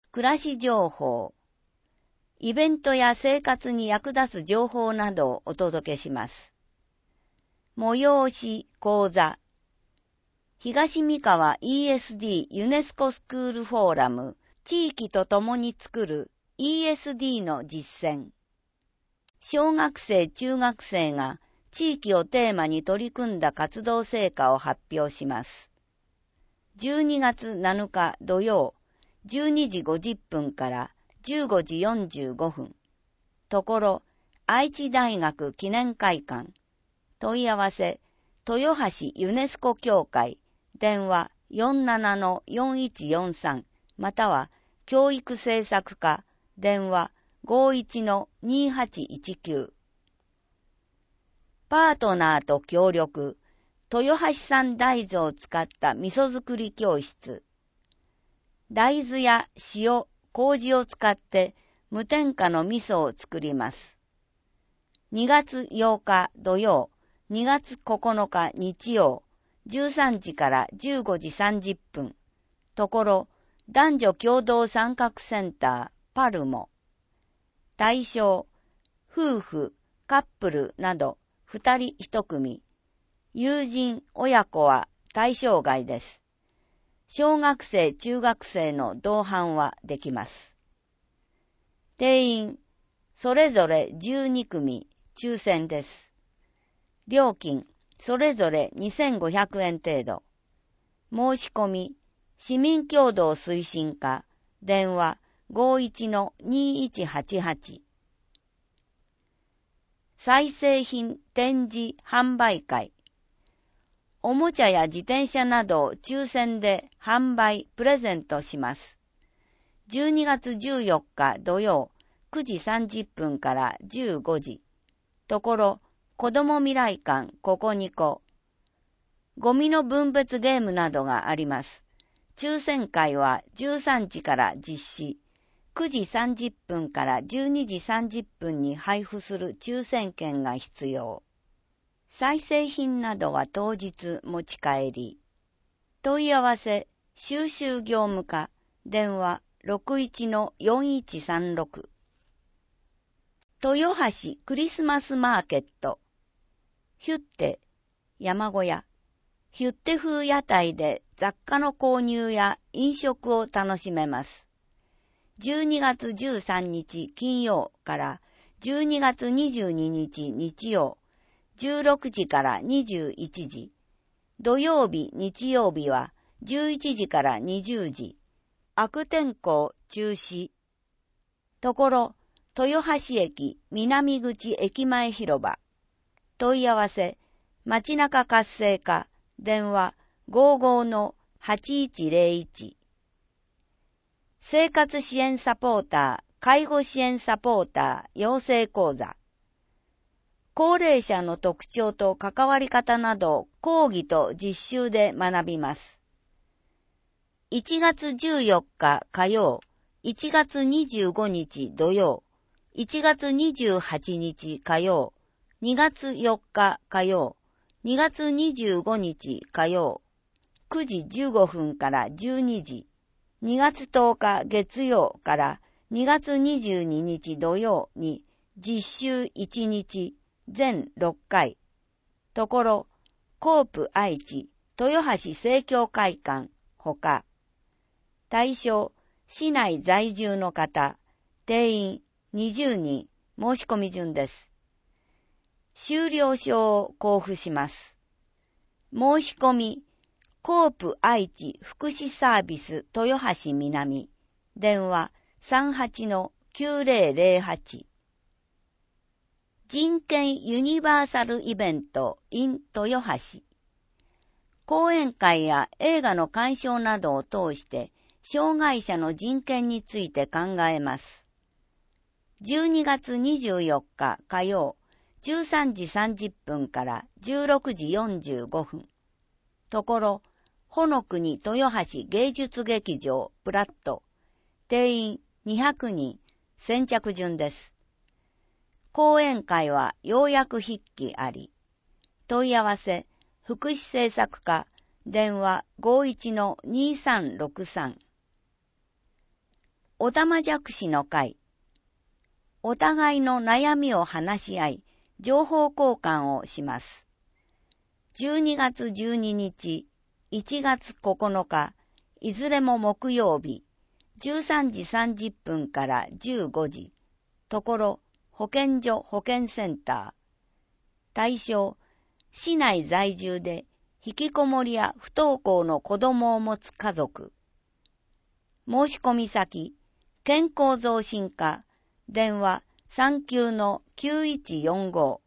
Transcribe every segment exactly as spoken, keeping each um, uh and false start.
暮らし情報、イベントや生活に役立つ情報などをお届けします。催し講座、東三河 イーエスディー ユネスコスクールフォーラム、地域と共に作る イーエスディー の実践。小学生・中学生が地域をテーマに取り組んだ活動成果を発表します。じゅうにがつなのか土曜、じゅうにじごじゅっぷんからじゅうごじよんじゅうごふん。ところ、愛知大学記念会館。問い合わせ、豊橋ユネスコ協会。電話 よんななのよんいちよんさん または教育政策課電話 ごいちのにはちいちきゅう。パートナーと協力、豊橋産大豆を使った味噌作り教室。大豆や塩、麹を使って無添加の味噌を作ります。にがつようか土曜、にがつここのか日曜、じゅうさんじからじゅうごじさんじゅっぷん。ところ、男女共同参画センター、パルモ。対象、夫婦、カップルなど、二人一組。友人、親子は対象外です。小学生、中学生の同伴はできます。定員、それぞれじゅうにくみ、抽選です。料金、それぞれにせんごひゃくえん程度。申し込み、市民協同推進課、電話 ごいちのにいちはちはち。再生品展示販売会。おもちゃや自転車などを抽選で販売、プレゼントします。じゅうにがつじゅうよっか土曜、くじさんじゅっぷんからじゅうごじ。ところ、子ども未来館ここにこ。ゴミの分別ゲームなどがあります。抽選会はじゅうさんじから実施。くじさんじゅっぷんからじゅうにじさんじゅっぷんに配布する抽選券が必要。再生品などは当日持ち帰り。問い合わせ、収集業務課、電話 ろくいちのよんいちさんろく。豊橋クリスマスマーケット。ヒュッテ、山小屋。ヒュッテ風屋台で雑貨の購入や飲食を楽しめます。じゅうにがつじゅうさんにち金曜からじゅうにがつにじゅうににち日曜、じゅうろくじからにじゅういちじ。土曜日、日曜日はじゅういちじからにじゅうじ。悪天候中止。ところ、豊橋駅南口駅前広場。問い合わせ、街中活性化、電話 ごじゅうごのはちいちゼロいち。生活支援サポーター、介護支援サポーター養成講座。高齢者の特徴と関わり方など講義と実習で学びます。いちがつじゅうよっか火曜、いちがつにじゅうごにち土曜、いちがつにじゅうはちにち火曜、にがつよっか火曜、にがつにじゅうごにち火曜、くじじゅうごふんからじゅうにじ、にがつとおか月曜からにがつにじゅうににち土曜に実習いちにち、全ろっかい。ところ、コープ愛知、豊橋生協会館、ほか。対象、市内在住の方、定員にじゅうにん、申し込み順です。終了証を交付します。申し込み、コープ愛知福祉サービス豊橋南、電話 さんはちのきゅうぜろぜろはち。人権ユニバーサルイベント in 豊橋。講演会や映画の鑑賞などを通して障害者の人権について考えます。じゅうにがつにじゅうよっか火曜、じゅうさんじさんじゅっぷんからじゅうろくじよんじゅうごふん。ところ、ほのくに豊橋芸術劇場プラット。定員にひゃくにん、先着順です。講演会は要約筆記あり。問い合わせ、福祉政策課、電話 ごいちのにさんろくさん。 おたまじゃくしの会。お互いの悩みを話し合い、情報交換をします。じゅうにがつじゅうににち、いちがつここのか、いずれも木曜日、じゅうさんじさんじゅっぷんからじゅうごじ、ところ、保健所保健センター。対象、市内在住で引きこもりや不登校の子供を持つ家族。申し込み先、健康増進課、電話さんきゅうのきゅういちよんご。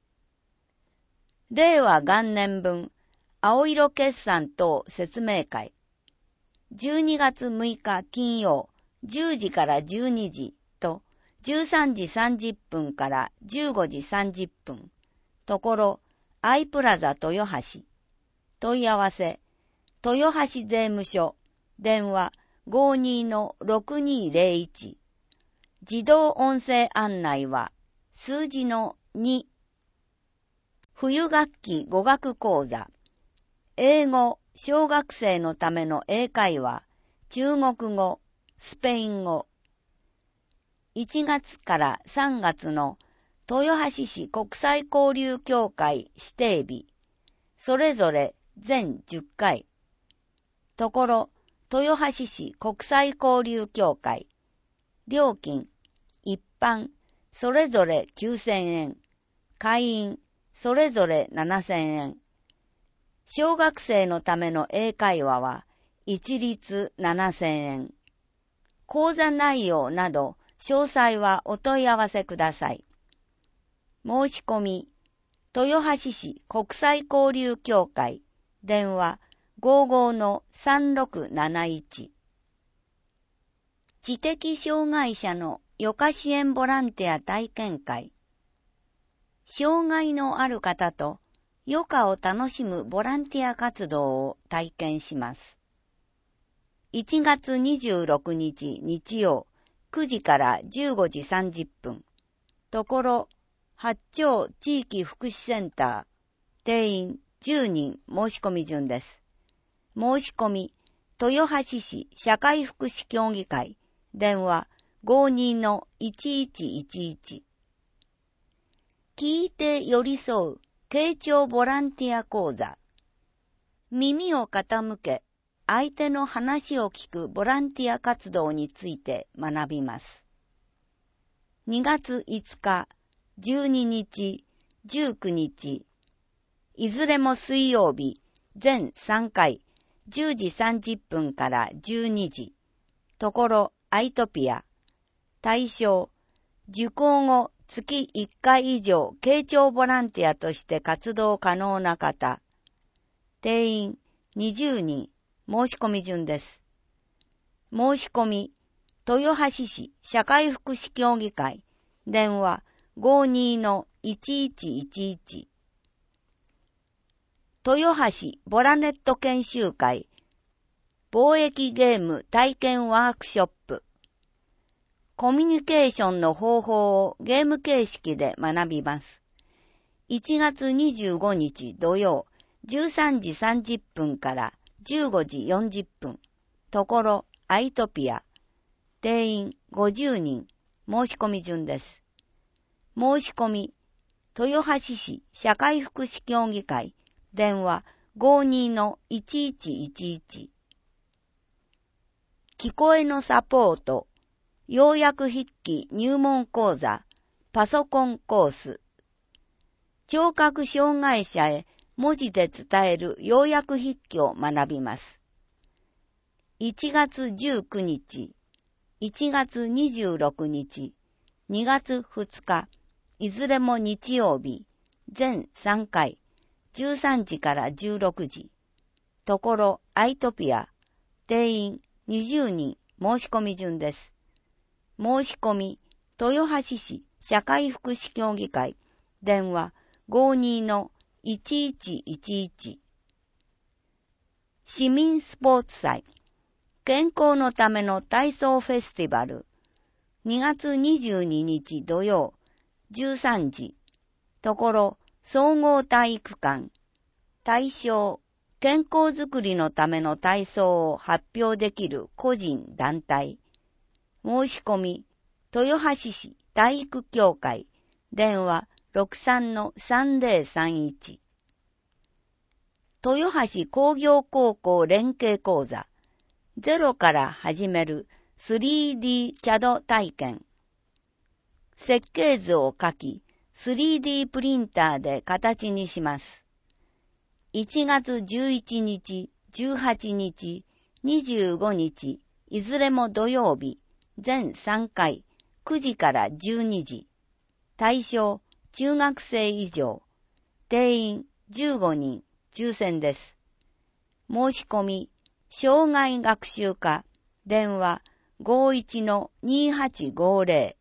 令和元年分、青色決算等説明会。じゅうにがつむいか金曜、じゅうじからじゅうにじと、じゅうさんじさんじゅっぷんからじゅうごじさんじゅっぷん。ところ、アイプラザ豊橋。問い合わせ、豊橋税務署、電話ごじゅうにのろくにーぜろいち。自動音声案内は、数字のに。冬学期語学講座。英語、小学生のための英会話、中国語、スペイン語。いちがつからさんがつの豊橋市国際交流協会指定日、それぞれ全じゅっかい。ところ、豊橋市国際交流協会、料金、一般、それぞれきゅうせんえん、会員、それぞれななせんえん。小学生のための英会話は一律ななせんえん。講座内容など詳細はお問い合わせください。申し込み、豊橋市国際交流協会、電話ごじゅうごのさんろくなないち。知的障害者の余暇支援ボランティア体験会。障害のある方と余暇を楽しむボランティア活動を体験します。いちがつにじゅうろくにち日曜くじからじゅうごじさんじゅっぷん。ところ、八丁地域福祉センター。定員じゅうにん申し込み順です。申し込み、豊橋市社会福祉協議会。電話ごじゅうにのいちいちいちいち。聞いて寄り添う傾聴ボランティア講座。耳を傾け、相手の話を聞くボランティア活動について学びます。にがついつか、じゅうににち、じゅうくにち、いずれも水曜日、全さんかい、じゅうじさんじゅっぷんからじゅうにじ。ところ、アイトピア。対象、受講後月いっかい以上傾聴ボランティアとして活動可能な方。定員にじゅうにん申し込み順です。申し込み、豊橋市社会福祉協議会。電話ごじゅうにのいちいちいちいち。豊橋ボラネット研修会。貿易ゲーム体験ワークショップ。コミュニケーションの方法をゲーム形式で学びます。いちがつにじゅうごにち土曜、じゅうさんじさんじゅっぷんからじゅうごじよんじゅっぷん。ところ、アイトピア。定員ごじゅうにん。申し込み順です。申し込み、豊橋市社会福祉協議会。電話ごじゅうにのいちいちいちいち。聞こえのサポート。要約筆記入門講座、パソコンコース。聴覚障害者へ文字で伝える要約筆記を学びます。いちがつじゅうくにち、いちがつにじゅうろくにち、にがつふつか、いずれも日曜日、全さんかい、じゅうさんじからじゅうろくじ。ところ、アイトピア。定員にじゅうにん申し込み順です。申し込み、豊橋市社会福祉協議会。電話ごじゅうにのいちいちいちいち。市民スポーツ祭。健康のための体操フェスティバル。にがつにじゅうににち土曜、じゅうさんじ。ところ、総合体育館。対象、健康づくりのための体操を発表できる個人団体。 申し込み、豊橋市体育協会、電話 ろくさんのさんぜろさんいち。豊橋工業高校連携講座、ゼロから始める スリーディー キャド 体験。設計図を書き、スリーディー プリンターで形にします。いちがつじゅういちにち、じゅうはちにち、にじゅうごにち、いずれも土曜日、全さんかい、くじからじゅうにじ。対象、中学生以上。定員、じゅうごにん、抽選です。申し込み、障害学習課、電話 ごいちのにはちごぜろ。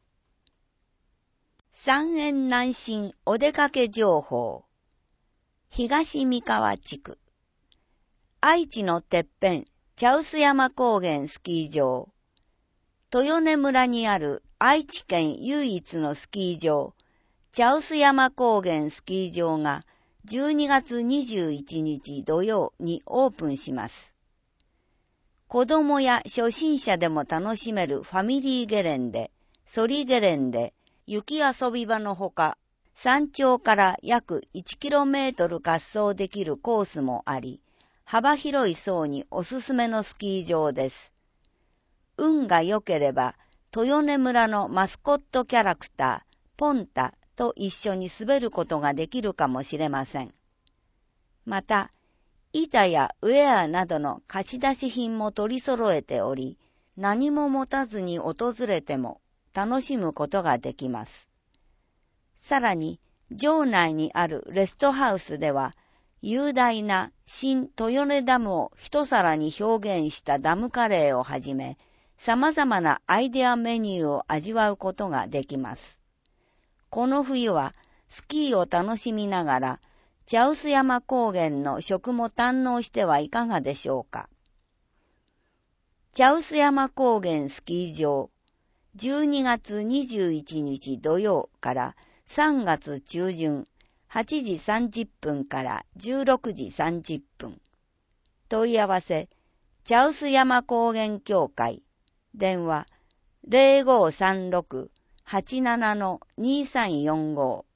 三円南進お出かけ情報。東三河地区。愛知のてっぺん、茶臼山高原スキー場。豊根村にある愛知県唯一のスキー場、茶臼山高原スキー場がじゅうにがつにじゅういちにち土曜にオープンします。子供や初心者でも楽しめるファミリーゲレンデ、ソリゲレンデ、雪遊び場のほか、山頂から約いちキロメートル滑走できるコースもあり、幅広い層におすすめのスキー場です。運が良ければ、豊根村のマスコットキャラクター、ポンタと一緒に滑ることができるかもしれません。また、板やウェアなどの貸し出し品も取り揃えており、何も持たずに訪れても楽しむことができます。さらに、城内にあるレストハウスでは、雄大な新豊根ダムを一皿に表現したダムカレーをはじめ、様々なアイデアメニューを味わうことができます。この冬はスキーを楽しみながら、茶臼山高原の食も堪能してはいかがでしょうか。茶臼山高原スキー場、じゅうにがつにじゅういちにち土曜からさんがつちゅうじゅん、はちじさんじゅっぷんからじゅうろくじさんじゅっぷん。問い合わせ、茶臼山高原協会、電話 ゼロごさんろく はちななのにさんよんご。